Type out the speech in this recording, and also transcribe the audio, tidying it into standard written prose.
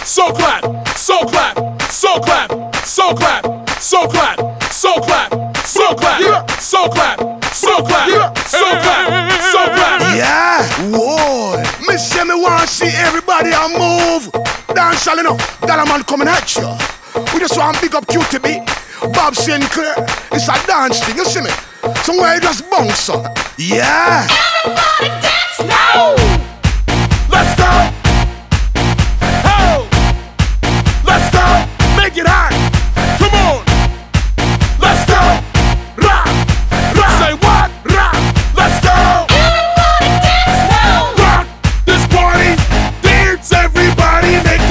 so clap, so clap, so clap, so clap, so clap, so clap, so clap, so clap, so clap, so clap, so clap. Yeah, whoa. Me say me want see everybody a move. Dance all enough, Dollar Man coming at you. We just want big up QTB, Bob Sinclair. It's a dance thing, you see me? Somewhere you just bounce on. Yeah. Everybody dance.